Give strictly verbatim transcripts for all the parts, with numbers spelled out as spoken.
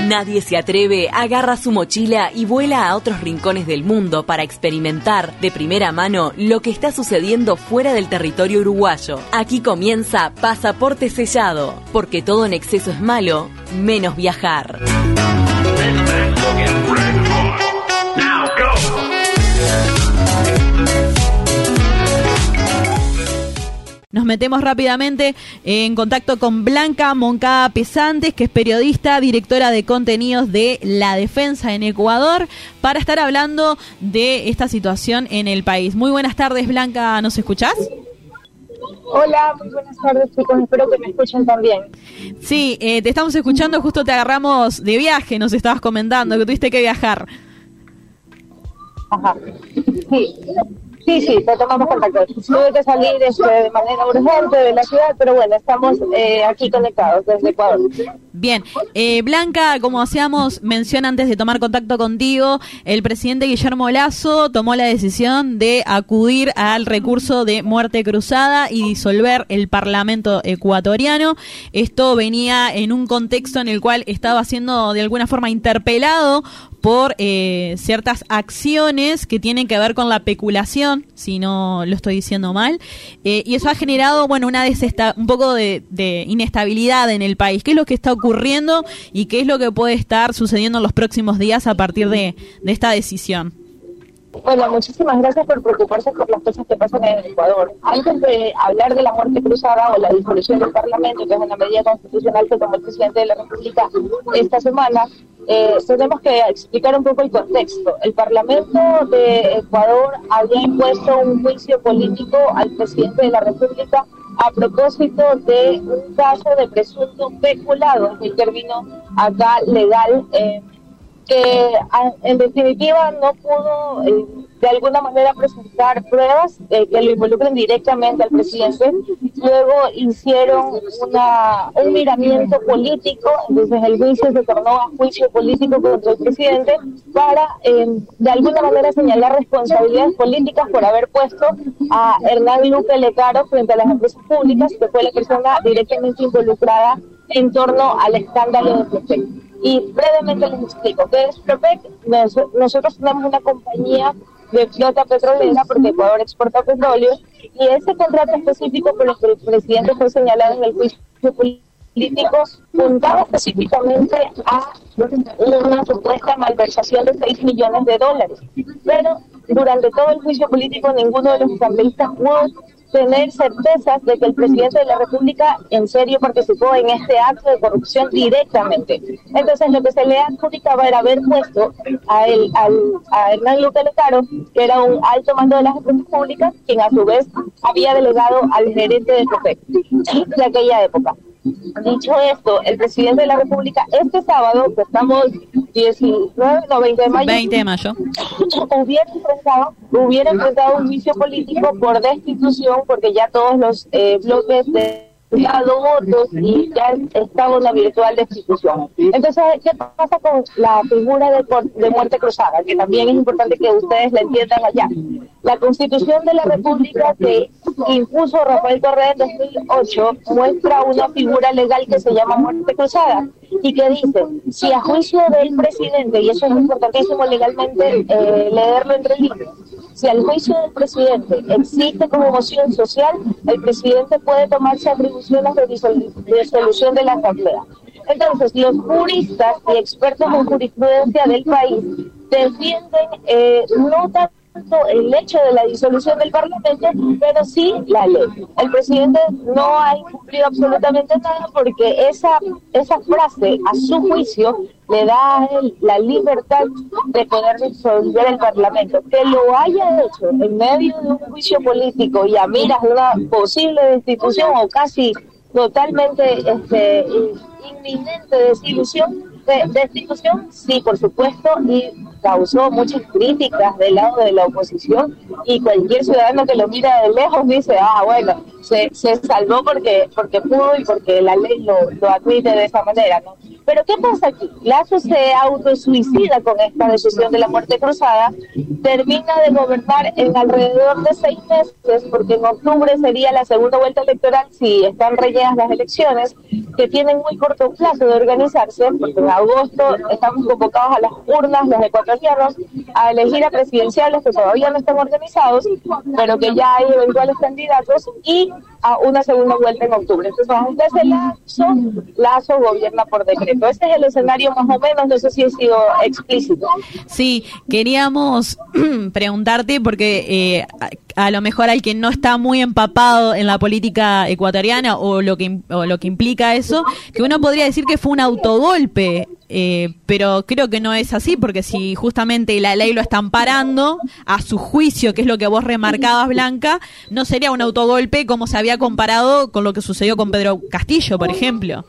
Nadie se atreve, agarra su mochila y vuela a otros rincones del mundo para experimentar de primera mano lo que está sucediendo fuera del territorio uruguayo. Aquí comienza Pasaporte Sellado, porque todo en exceso es malo, menos viajar. Nos metemos rápidamente en contacto con Blanca Moncada Pesantes, que es periodista, directora de contenidos de La Defensa en Ecuador, para estar hablando de esta situación en el país. Muy buenas tardes, Blanca, ¿nos escuchás? Hola, muy buenas tardes, chicos, espero que me escuchen también. Sí, eh, te estamos escuchando, justo te agarramos de viaje, nos estabas comentando que tuviste que viajar. Ajá, sí. Sí, sí, te tomamos contacto. Tuve que salir este, de manera urgente de la ciudad, pero bueno, estamos eh, aquí conectados desde Ecuador. Bien, eh, Blanca, como hacíamos mención antes de tomar contacto contigo, el presidente Guillermo Lasso tomó la decisión de acudir al recurso de muerte cruzada y disolver el Parlamento ecuatoriano. Esto venía en un contexto en el cual estaba siendo de alguna forma interpelado por eh, ciertas acciones que tienen que ver con la peculación, si no lo estoy diciendo mal, eh, y eso ha generado, bueno, una desesta- un poco de, de inestabilidad en el país. ¿Qué es lo que está ocurriendo y qué es lo que puede estar sucediendo en los próximos días a partir de, de esta decisión? Bueno, muchísimas gracias por preocuparse por las cosas que pasan en el Ecuador. Antes de hablar de la muerte cruzada o la disolución del Parlamento, que es una medida constitucional que tomó el presidente de la República esta semana, eh, tenemos que explicar un poco el contexto. El Parlamento de Ecuador había impuesto un juicio político al presidente de la República a propósito de un caso de presunto peculado, es el término acá legal, eh, que en definitiva no pudo eh, de alguna manera presentar pruebas eh, que lo involucren directamente al presidente. Luego hicieron una, un miramiento político, entonces el juicio se tornó a juicio político contra el presidente para eh, de alguna manera señalar responsabilidades políticas por haber puesto a Hernán Luque Lecaro frente a las empresas públicas, que fue la persona directamente involucrada en torno al escándalo de Propec. Y brevemente les explico qué es Propec. Nos, nosotros tenemos una compañía de flota petrolera porque Ecuador exporta petróleo, y ese contrato específico por el que el presidente fue señalado en el juicio político puntaba específicamente a una supuesta malversación de seis millones de dólares. Pero durante todo el juicio político ninguno de los asambleístas pudo tener certezas de que el presidente de la República en serio participó en este acto de corrupción directamente. Entonces lo que se le adjudicaba era haber puesto a, él, al, a Hernán Luque Lecaro, que era un alto mando de las empresas públicas, quien a su vez había delegado al gerente de Propec de aquella época. Dicho esto, el presidente de la República este sábado, que estamos diecinueve, no, veinte de mayo, veinte de mayo, hubiera enfrentado, hubiera enfrentado un juicio político por destitución, porque ya todos los eh, bloques de dado votos y ya estaba una virtual destitución. Entonces, ¿qué pasa con la figura de, de muerte cruzada? Que también es importante que ustedes la entiendan allá. La Constitución de la República que impuso Rafael Correa en dos mil ocho muestra una figura legal que se llama muerte cruzada y que dice, si a juicio del presidente, y eso es importantísimo legalmente eh, leerlo entre líneas, si al juicio del presidente existe como moción social, el presidente puede tomarse atribuciones de disolución de la asamblea. Entonces, los juristas y expertos en jurisprudencia del país defienden eh, no tanto el hecho de la disolución del Parlamento, pero sí la ley. El presidente no ha incumplido absolutamente nada porque esa, esa frase, a su juicio, le da a él la libertad de poder disolver el Parlamento. Que lo haya hecho en medio de un juicio político y a miras de una posible destitución o casi totalmente este, inminente desilusión, de destitución, sí, por supuesto, y causó muchas críticas del lado de la oposición, y cualquier ciudadano que lo mira de lejos dice, ah, bueno, se, se salvó porque porque pudo y porque la ley lo, lo admite de esa manera, ¿no? Pero ¿qué pasa aquí? Lasso se autosuicida con esta decisión de la muerte cruzada, termina de gobernar en alrededor de seis meses, porque en octubre sería la segunda vuelta electoral si están rellenas las elecciones, que tienen muy corto plazo de organizarse, porque en agosto estamos convocados a las urnas los ecuatorianos a elegir a presidenciales que todavía no están organizados, pero que ya hay eventuales candidatos, y a una segunda vuelta en octubre. Entonces, desde Lasso, Lasso gobierna por decreto. Este es el escenario más o menos, no sé si he sido explícito. Sí, queríamos preguntarte, porque eh, a, a lo mejor al que no está muy empapado en la política ecuatoriana o lo que o lo que implica eso, que uno podría decir que fue un autogolpe, eh, pero creo que no es así, porque si justamente la ley lo está amparando, a su juicio, que es lo que vos remarcabas, Blanca, no sería un autogolpe como se había comparado con lo que sucedió con Pedro Castillo, por ejemplo.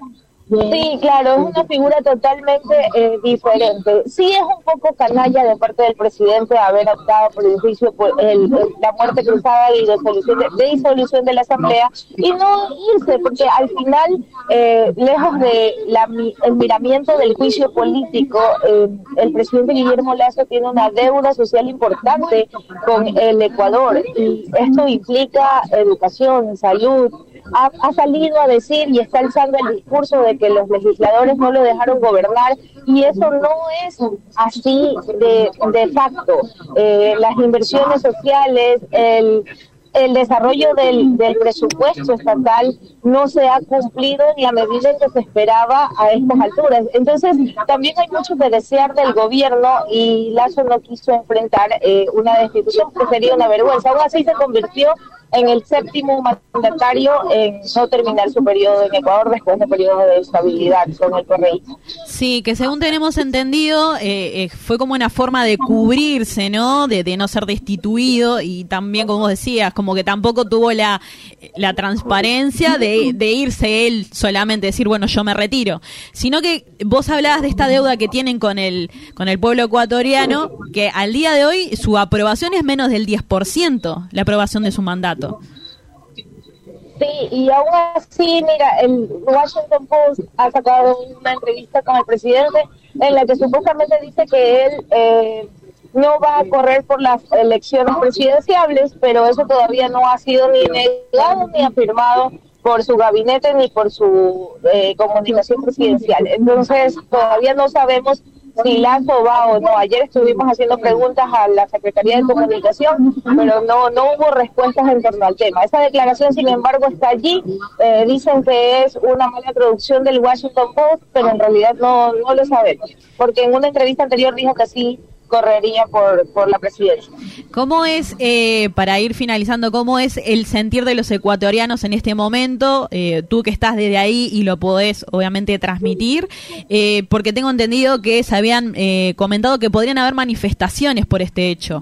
Sí, claro, es una figura totalmente eh, diferente. Sí es un poco canalla de parte del presidente haber optado por el juicio por el, el, la muerte cruzada y disolución de, de disolución de la Asamblea y no irse, porque al final, eh, lejos de la, el miramiento del juicio político, eh, el presidente Guillermo Lasso tiene una deuda social importante con el Ecuador, y esto implica educación, salud. Ha, ha salido a decir y está alzando el discurso de que los legisladores no lo dejaron gobernar, y eso no es así de, de facto. Eh, las inversiones sociales, el, el desarrollo del, del presupuesto estatal no se ha cumplido en la medida en que se esperaba a estas alturas. Entonces, también hay mucho que desear del gobierno, y Lasso no quiso enfrentar eh, una destitución que sería una vergüenza. Aún así se convirtió en el séptimo mandatario en no terminar su periodo en Ecuador después de periodo de estabilidad con el correísmo. Sí, que según tenemos entendido, eh, eh, fue como una forma de cubrirse, ¿no? De, de no ser destituido, y también, como vos decías, como que tampoco tuvo la, la transparencia de, de irse él solamente, decir, bueno, yo me retiro, sino que vos hablabas de esta deuda que tienen con el, con el pueblo ecuatoriano, que al día de hoy su aprobación es menos del diez por ciento, la aprobación de su mandato. Sí, y aún así, mira, el Washington Post ha sacado una entrevista con el presidente en la que supuestamente dice que él eh, no va a correr por las elecciones presidenciales, pero eso todavía no ha sido ni negado ni afirmado por su gabinete ni por su eh, comunicación presidencial. Entonces, todavía no sabemos si Lasso va o no. Ayer estuvimos haciendo preguntas a la Secretaría de Comunicación, pero no no hubo respuestas en torno al tema. Esa declaración, sin embargo, está allí. Eh, dicen que es una mala traducción del Washington Post, pero en realidad no no lo sabemos, porque en una entrevista anterior dijo que sí correría por por la presidencia. ¿Cómo es, eh, para ir finalizando, cómo es el sentir de los ecuatorianos en este momento? Eh, tú que estás desde ahí y lo podés obviamente transmitir, eh, porque tengo entendido que se habían eh, comentado que podrían haber manifestaciones por este hecho.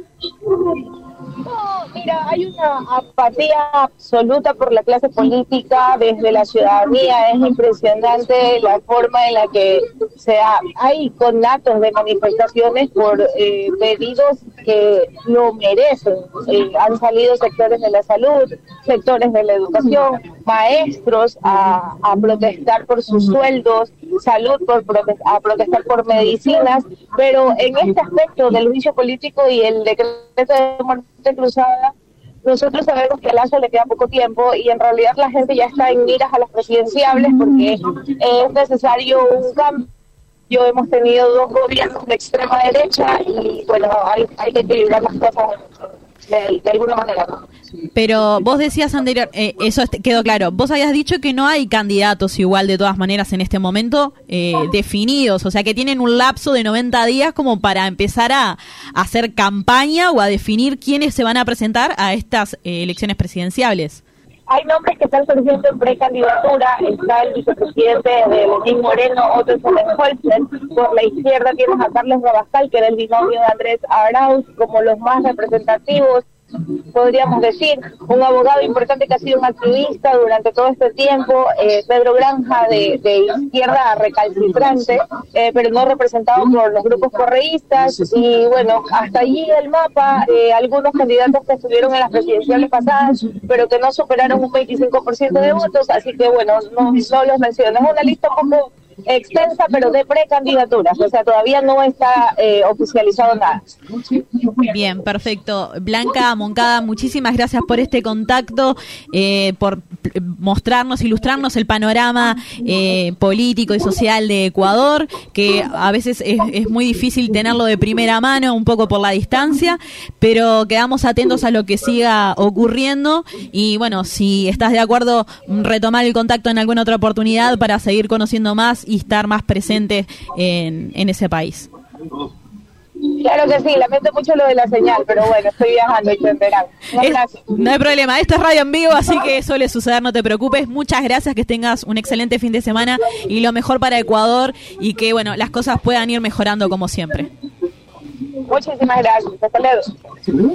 No, mira, hay una apatía absoluta por la clase política desde la ciudadanía. Es impresionante la forma en la que se ha, hay conatos de manifestaciones por eh, pedidos que lo merecen. Eh, han salido sectores de la salud, sectores de la educación, maestros a, a protestar por sus sueldos, salud por prote- a protestar por medicinas, pero en este aspecto del juicio político y el decreto de muerte cruzada, nosotros sabemos que a Lasso le queda poco tiempo, y en realidad la gente ya está en miras a las presidenciables porque es necesario un cambio. Hemos tenido dos gobiernos de extrema derecha y bueno, hay, hay que equilibrar las cosas de, de alguna manera, ¿no? Pero vos decías anterior, eh, eso quedó claro, vos habías dicho que no hay candidatos igual de todas maneras en este momento eh, definidos, o sea que tienen un lapso de noventa días como para empezar a, a hacer campaña o a definir quiénes se van a presentar a estas eh, elecciones presidenciales. Hay nombres que están surgiendo en precandidatura. Está el vicepresidente de Lenín Moreno, Otto Sonnenholzer. Por la izquierda tienes a Carlos Rabascal, que era el binomio de Andrés Arauz, como los más representativos. podríamos decir, un abogado importante que ha sido un activista durante todo este tiempo, eh, Pedro Granja, de, de izquierda recalcitrante, eh, pero no representado por los grupos correístas, y bueno, hasta allí el mapa, eh, algunos candidatos que estuvieron en las presidenciales pasadas, pero que no superaron un veinticinco por ciento de votos, así que bueno, no, no los menciono. Es una lista un poco extensa, pero de precandidaturas, o sea, todavía no está eh, oficializado nada. Bien, perfecto. Blanca Moncada, muchísimas gracias por este contacto, eh, por mostrarnos, ilustrarnos el panorama eh, político y social de Ecuador, que a veces es, es muy difícil tenerlo de primera mano, un poco por la distancia, pero quedamos atentos a lo que siga ocurriendo y bueno, si estás de acuerdo, retomar el contacto en alguna otra oportunidad para seguir conociendo más y estar más presentes en, en ese país. Claro que sí, lamento mucho lo de la señal, pero bueno, estoy viajando y te enterarán. Es, no hay problema, esto es radio en vivo, así que suele suceder, no te preocupes. Muchas gracias, que tengas un excelente fin de semana y lo mejor para Ecuador y que bueno, las cosas puedan ir mejorando como siempre. Muchísimas gracias, hasta luego.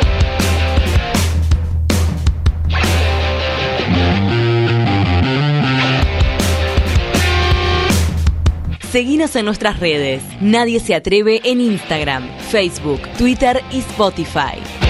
Seguinos en nuestras redes. Nadie se atreve en Instagram, Facebook, Twitter y Spotify.